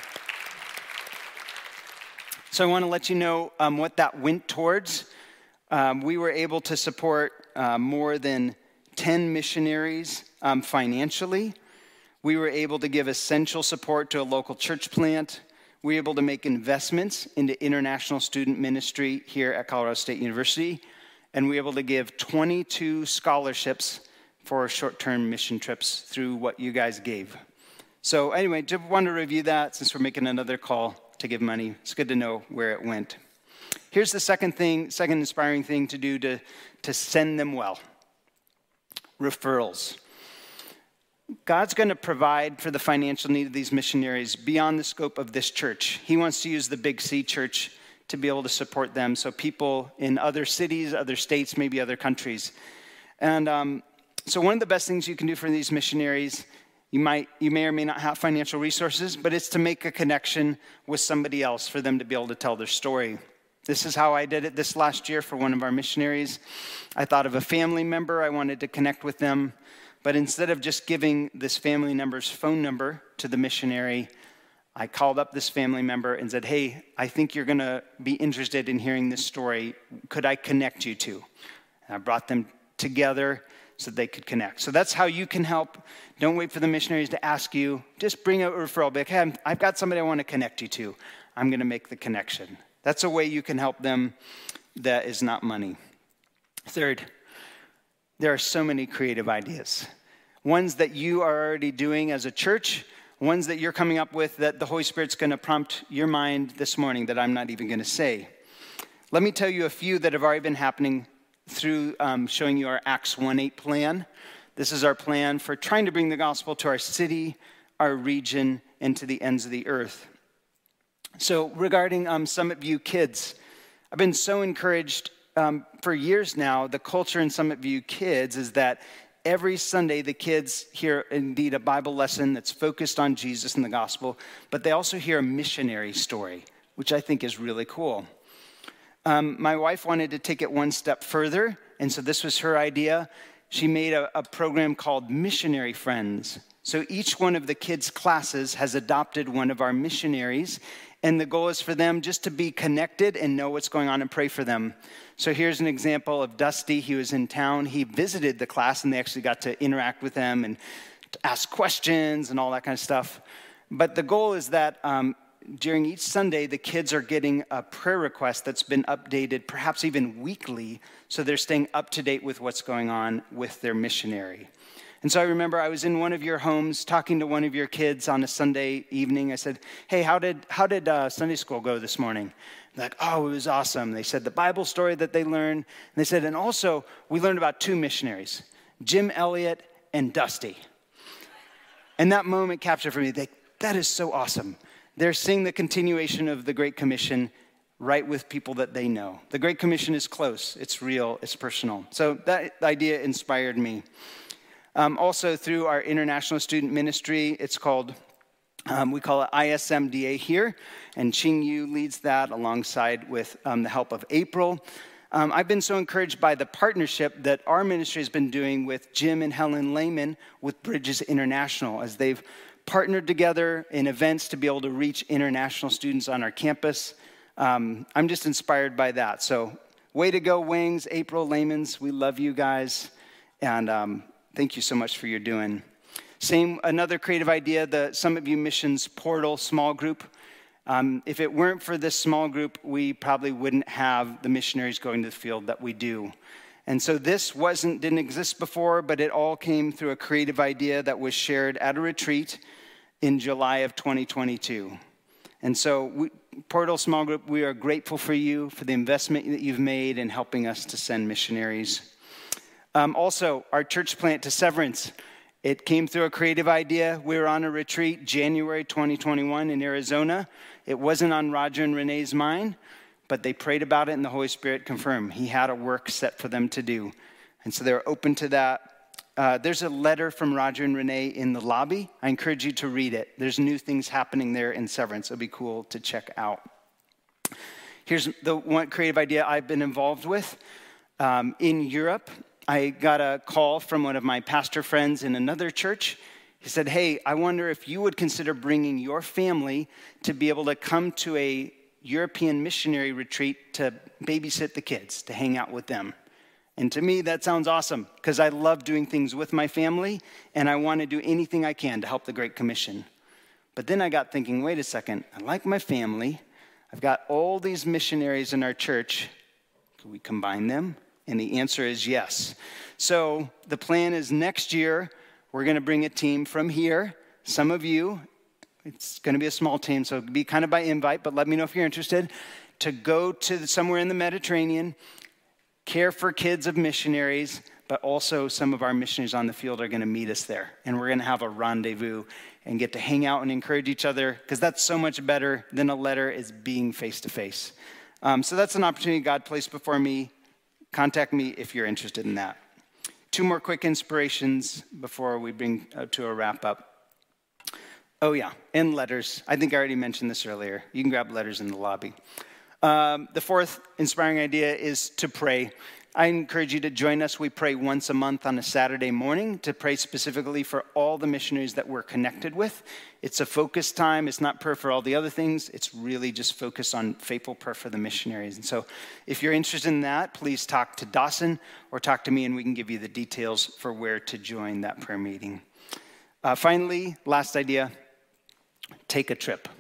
[SPEAKER 1] So I want to let you know um, what that went towards. Um, we were able to support uh, more than ten missionaries um, financially. We were able to give essential support to a local church plant. We were able to make investments into international student ministry here at Colorado State University. And we were able to give twenty-two scholarships for short-term mission trips through what you guys gave. So anyway, just wanted to review that since we're making another call to give money. It's good to know where it went. Here's the second thing, second inspiring thing to do to, to send them well. Referrals. God's going to provide for the financial need of these missionaries beyond the scope of this church. He wants to use the Big C Church to be able to support them, so people in other cities, other states, maybe other countries. And um, so one of the best things you can do for these missionaries, you might, you may or may not have financial resources, but it's to make a connection with somebody else for them to be able to tell their story. This is how I did it this last year for one of our missionaries. I thought of a family member. I wanted to connect with them. But instead of just giving this family member's phone number to the missionary, I called up this family member and said, hey, I think you're going to be interested in hearing this story. Could I connect you to? And I brought them together so they could connect. So that's how you can help. Don't wait for the missionaries to ask you. Just bring a referral. Be like, hey, I've got somebody I want to connect you to. I'm going to make the connection. That's a way you can help them that is not money. Third, there are so many creative ideas. Ones that you are already doing as a church, ones that you're coming up with that the Holy Spirit's going to prompt your mind this morning that I'm not even going to say. Let me tell you a few that have already been happening through um, showing you our Acts one eight plan. This is our plan for trying to bring the gospel to our city, our region, and to the ends of the earth. So regarding um, Summit View Kids, I've been so encouraged um, for years now. The culture in Summit View Kids is that every Sunday the kids hear indeed a Bible lesson that's focused on Jesus and the gospel, but they also hear a missionary story, which I think is really cool. Um, my wife wanted to take it one step further, and so this was her idea. She made a, a program called Missionary Friends. So each one of the kids' classes has adopted one of our missionaries, and the goal is for them just to be connected and know what's going on and pray for them. So here's an example of Dusty. He was in town. He visited the class, and they actually got to interact with them and ask questions and all that kind of stuff. But the goal is that um, during each Sunday, the kids are getting a prayer request that's been updated, perhaps even weekly, so they're staying up to date with what's going on with their missionary. And so I remember I was in one of your homes talking to one of your kids on a Sunday evening. I said, hey, how did how did uh, Sunday school go this morning? They're like, oh, it was awesome. They said the Bible story that they learned. And they said, and also we learned about two missionaries, Jim Elliot and Dusty. And that moment captured for me, they, that is so awesome. They're seeing the continuation of the Great Commission right with people that they know. The Great Commission is close, it's real, it's personal. So that idea inspired me. Um, also through our international student ministry, it's called, um, we call it I S M D A here, and Ching Yu leads that alongside with um, the help of April. Um, I've been so encouraged by the partnership that our ministry has been doing with Jim and Helen Lehman with Bridges International, as they've partnered together in events to be able to reach international students on our campus. Um, I'm just inspired by that. So way to go, Wings, April, Lehmans. We love you guys. And um, thank you so much for your doing. Same, another creative idea, the Summit View Missions Portal small group. Um, if it weren't for this small group, we probably wouldn't have the missionaries going to the field that we do. And so this wasn't, didn't exist before, but it all came through a creative idea that was shared at a retreat in July of twenty twenty-two. And so we, Portal Small Group, we are grateful for you, for the investment that you've made in helping us to send missionaries. Um, also, our church plant to Severance, it came through a creative idea. We were on a retreat January twenty twenty-one in Arizona. It wasn't on Roger and Renee's mind, but they prayed about it and the Holy Spirit confirmed he had a work set for them to do. And so they're open to that. Uh, there's a letter from Roger and Renee in the lobby. I encourage you to read it. There's new things happening there in Severance. It'll be cool to check out. Here's the one creative idea I've been involved with. Um, in Europe, I got a call from one of my pastor friends in another church. He said, hey, I wonder if you would consider bringing your family to be able to come to a European missionary retreat to babysit the kids, to hang out with them. And to me, that sounds awesome, because I love doing things with my family, and I want to do anything I can to help the Great Commission. But then I got thinking, wait a second, I like my family. I've got all these missionaries in our church. Could we combine them? And the answer is yes. So the plan is next year, we're going to bring a team from here. Some of you, it's going to be a small team, so it'll be kind of by invite, but let me know if you're interested, to go to somewhere in the Mediterranean, care for kids of missionaries, but also some of our missionaries on the field are going to meet us there. And we're going to have a rendezvous and get to hang out and encourage each other, because that's so much better than a letter, is being face-to-face. Um, so that's an opportunity God placed before me. Contact me if you're interested in that. Two more quick inspirations before we bring uh, to a wrap-up. Oh, yeah, and letters. I think I already mentioned this earlier. You can grab letters in the lobby. Um, the fourth inspiring idea is to pray. I encourage you to join us. We pray once a month on a Saturday morning to pray specifically for all the missionaries that we're connected with. It's a focus time. It's not prayer for all the other things. It's really just focused on faithful prayer for the missionaries. And so if you're interested in that, please talk to Dawson or talk to me, and we can give you the details for where to join that prayer meeting. Uh, finally, last idea, take a trip.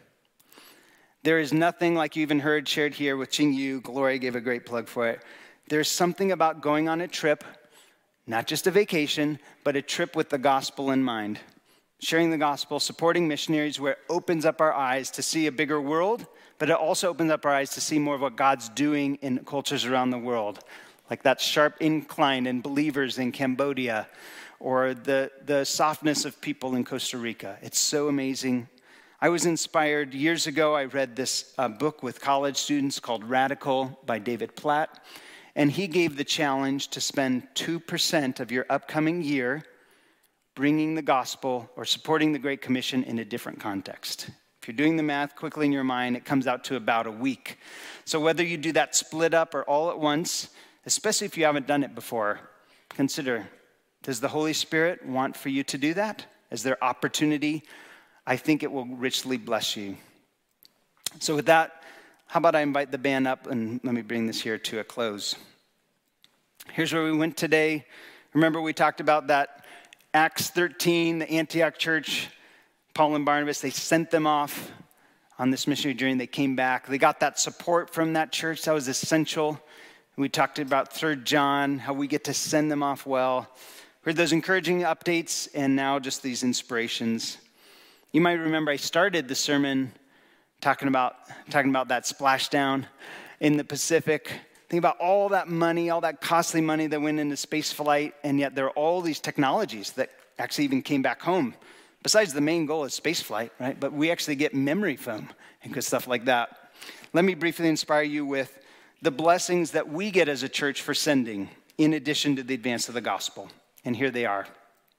[SPEAKER 1] There is nothing like you even heard shared here with Ching Yu. Gloria gave a great plug for it. There's something about going on a trip, not just a vacation, but a trip with the gospel in mind. Sharing the gospel, supporting missionaries, where it opens up our eyes to see a bigger world, but it also opens up our eyes to see more of what God's doing in cultures around the world. Like that sharp incline in believers in Cambodia, or the, the softness of people in Costa Rica. It's so amazing. I was inspired years ago. I read this uh, book with college students called Radical by David Platt. And he gave the challenge to spend two percent of your upcoming year bringing the gospel or supporting the Great Commission in a different context. If you're doing the math quickly in your mind, it comes out to about a week. So whether you do that split up or all at once, especially if you haven't done it before, consider, does the Holy Spirit want for you to do that? Is there opportunity? I think it will richly bless you. So with that, how about I invite the band up and let me bring this here to a close. Here's where we went today. Remember we talked about that Acts thirteen, the Antioch church, Paul and Barnabas, they sent them off on this missionary journey. They came back. They got that support from that church. That was essential. We talked about Third John, how we get to send them off well. We heard those encouraging updates and now just these inspirations. You might remember I started the sermon talking about, talking about that splashdown in the Pacific. Think about all that money, all that costly money that went into space flight, and yet there are all these technologies that actually even came back home. Besides the main goal is space flight, right? But we actually get memory foam and good stuff like that. Let me briefly inspire you with the blessings that we get as a church for sending, in addition to the advance of the gospel. And here they are.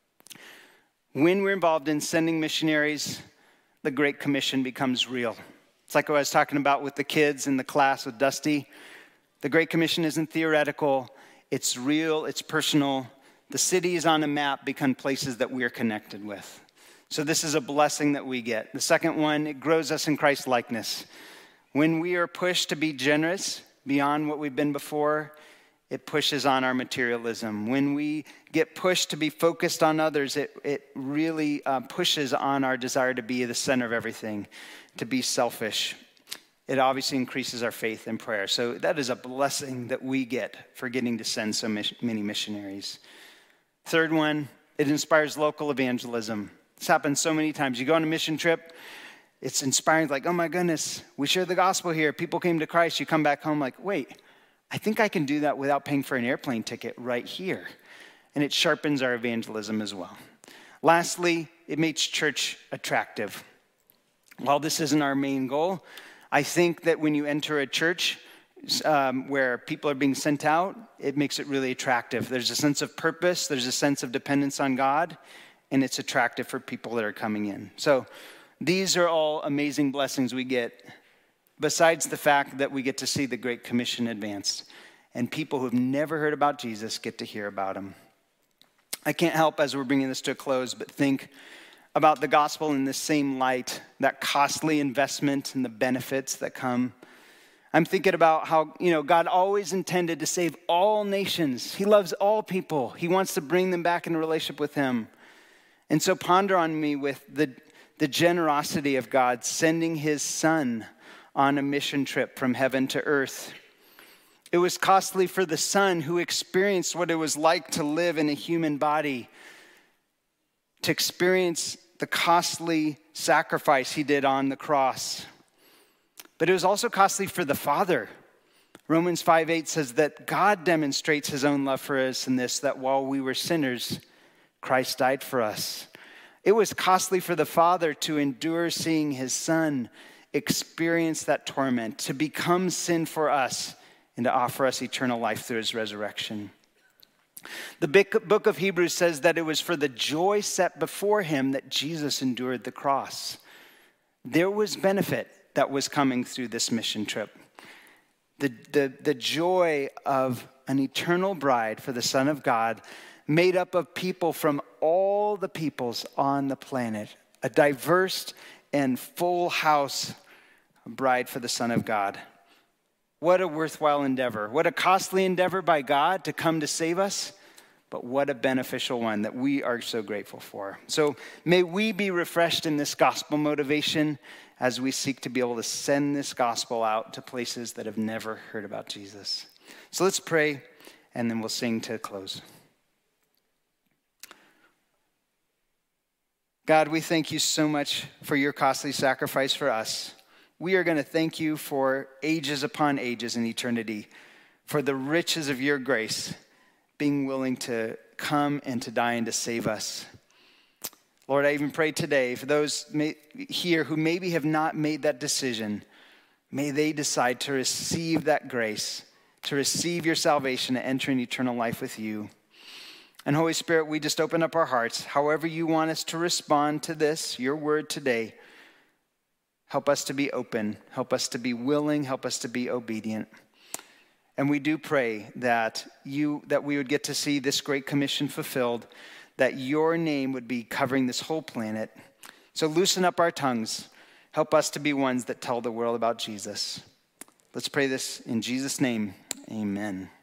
[SPEAKER 1] When we're involved in sending missionaries, the Great Commission becomes real. It's like what I was talking about with the kids in the class with Dusty. The Great Commission isn't theoretical, it's real, it's personal. The cities on a map become places that we're connected with. So this is a blessing that we get. The second one, it grows us in Christ's likeness. When we are pushed to be generous beyond what we've been before, it pushes on our materialism. When we get pushed to be focused on others, it, it really uh, pushes on our desire to be the center of everything, to be selfish. It obviously increases our faith and prayer. So that is a blessing that we get for getting to send so many missionaries. Third one, it inspires local evangelism. This happens so many times. You go on a mission trip, it's inspiring, like, oh my goodness, we share the gospel here. People came to Christ. You come back home like, wait, I think I can do that without paying for an airplane ticket right here. And it sharpens our evangelism as well. Lastly, it makes church attractive. While this isn't our main goal, I think that when you enter a church um, where people are being sent out, it makes it really attractive. There's a sense of purpose. There's a sense of dependence on God. And it's attractive for people that are coming in. So these are all amazing blessings we get, besides the fact that we get to see the Great Commission advanced. And people who have never heard about Jesus get to hear about him. I can't help, as we're bringing this to a close, but think about the gospel in the same light, that costly investment and the benefits that come. I'm thinking about how, you know, God always intended to save all nations. He loves all people. He wants to bring them back in a relationship with him. And so ponder on me with the, the generosity of God sending his son on a mission trip from heaven to earth. It was costly for the son who experienced what it was like to live in a human body, to experience the costly sacrifice he did on the cross. But it was also costly for the Father. Romans five eight says that God demonstrates his own love for us in this, that while we were sinners, Christ died for us. It was costly for the Father to endure seeing his Son experience that torment, to become sin for us, and to offer us eternal life through his resurrection. The book of Hebrews says that it was for the joy set before him that Jesus endured the cross. There was benefit that was coming through this mission trip. The, the, the joy of an eternal bride for the Son of God, made up of people from all the peoples on the planet, a diverse and full house bride for the Son of God. What a worthwhile endeavor. What a costly endeavor by God to come to save us, but what a beneficial one that we are so grateful for. So may we be refreshed in this gospel motivation as we seek to be able to send this gospel out to places that have never heard about Jesus. So let's pray, and then we'll sing to close. God, we thank you so much for your costly sacrifice for us. We are going to thank you for ages upon ages in eternity, for the riches of your grace, being willing to come and to die and to save us. Lord, I even pray today for those may, here who maybe have not made that decision, may they decide to receive that grace, to receive your salvation and enter in eternal life with you. And Holy Spirit, we just open up our hearts, however you want us to respond to this, your word today. Help us to be open. Help us to be willing. Help us to be obedient. And we do pray that you, that we would get to see this great commission fulfilled, that your name would be covering this whole planet. So loosen up our tongues. Help us to be ones that tell the world about Jesus. Let's pray this in Jesus' name. Amen.